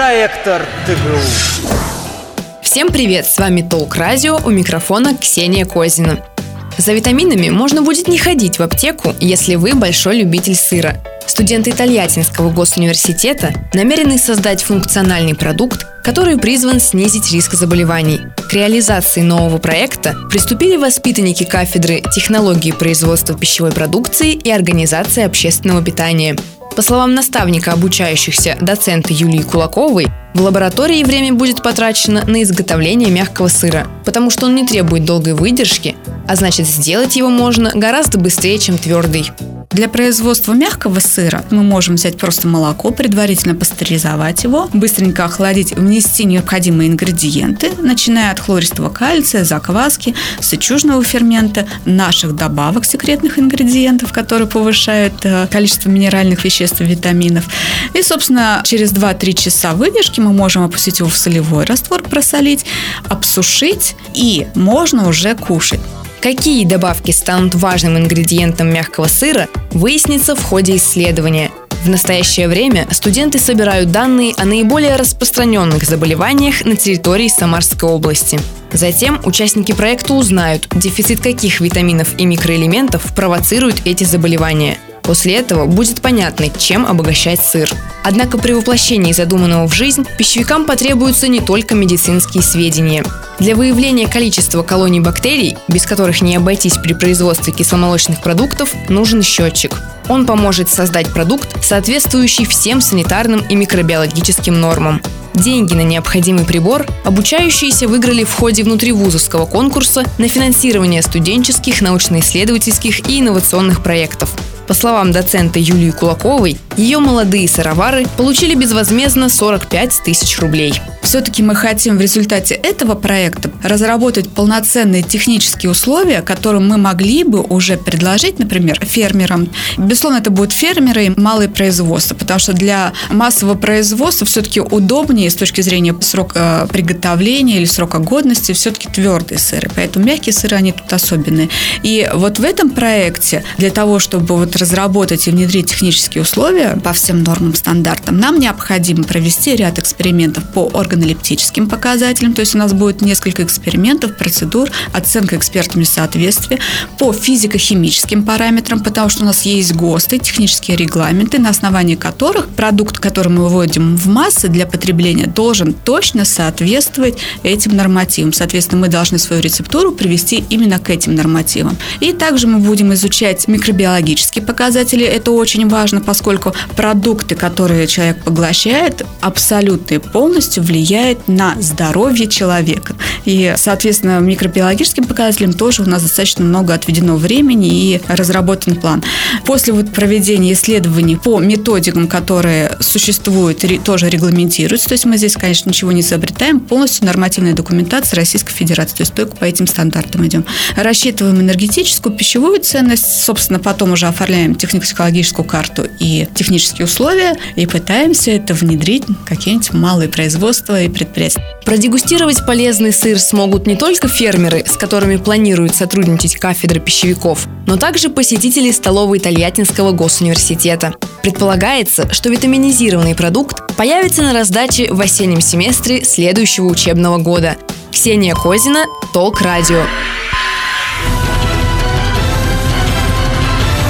Проектор ТГУ. Всем привет, с вами Толк Радио, у микрофона Ксения Козина. За витаминами можно будет не ходить в аптеку, если вы большой любитель сыра. Студенты Тольяттинского госуниверситета намерены создать функциональный продукт, который призван снизить риск заболеваний. К реализации нового проекта приступили воспитанники кафедры технологии производства пищевой продукции и организации общественного питания. По словам наставника обучающихся доцента Юлии Кулаковой, в лаборатории время будет потрачено на изготовление мягкого сыра, потому что он не требует долгой выдержки, а значит, сделать его можно гораздо быстрее, чем твердый. Для производства мягкого сыра мы можем взять просто молоко, предварительно пастеризовать его, быстренько охладить, внести необходимые ингредиенты, начиная от хлористого кальция, закваски, сычужного фермента, наших добавок секретных ингредиентов, которые повышают количество минеральных веществ и витаминов. И, собственно, через 2-3 часа выдержки мы можем опустить его в солевой раствор, просолить, обсушить, и можно уже кушать. Какие добавки станут важным ингредиентом мягкого сыра, выяснится в ходе исследования. В настоящее время студенты собирают данные о наиболее распространенных заболеваниях на территории Самарской области. Затем участники проекта узнают, дефицит каких витаминов и микроэлементов провоцирует эти заболевания. После этого будет понятно, чем обогащать сыр. Однако при воплощении задуманного в жизнь пищевикам потребуются не только медицинские сведения. Для выявления количества колоний бактерий, без которых не обойтись при производстве кисломолочных продуктов, нужен счетчик. Он поможет создать продукт, соответствующий всем санитарным и микробиологическим нормам. Деньги на необходимый прибор обучающиеся выиграли в ходе внутривузовского конкурса на финансирование студенческих, научно-исследовательских и инновационных проектов. По словам доцента Юлии Кулаковой, ее молодые сыровары получили безвозмездно 45 тысяч рублей. Все-таки мы хотим в результате этого проекта разработать полноценные технические условия, которые мы могли бы уже предложить, например, фермерам. Безусловно, это будут фермеры и малые производства, потому что для массового производства все-таки удобнее с точки зрения срока приготовления или срока годности все-таки твердые сыры. Поэтому мягкие сыры, они тут особенные. И вот в этом проекте для того, чтобы разработать и внедрить технические условия по всем нормам, стандартам, нам необходимо провести ряд экспериментов по органолептическим показателям, то есть у нас будет несколько экспериментов, процедур, оценка экспертами соответствия, по физико-химическим параметрам, потому что у нас есть ГОСТы, технические регламенты, на основании которых продукт, который мы выводим в массы для потребления, должен точно соответствовать этим нормативам. Соответственно, мы должны свою рецептуру привести именно к этим нормативам. И также мы будем изучать микробиологические показатели. Это очень важно, поскольку продукты, которые человек поглощает, абсолютно и полностью влияют на здоровье человека. И, соответственно, микробиологическим показателям тоже у нас достаточно много отведено времени и разработан план. После проведения исследований по методикам, которые существуют, тоже регламентируются, то есть мы здесь, конечно, ничего не изобретаем, полностью нормативная документация Российской Федерации, то есть только по этим стандартам идем. Рассчитываем энергетическую, пищевую ценность, собственно, потом уже оформляем технико-психологическую карту и технические условия и пытаемся это внедрить в какие-нибудь малые производства и предприятия. Продегустировать полезный сыр смогут не только фермеры, с которыми планирует сотрудничать кафедра пищевиков, но также посетители столовой Тольяттинского госуниверситета. Предполагается, что витаминизированный продукт появится на раздаче в осеннем семестре следующего учебного года. Ксения Козина, Толк Радио.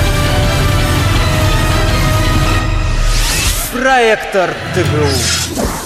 Проектор ТГУ.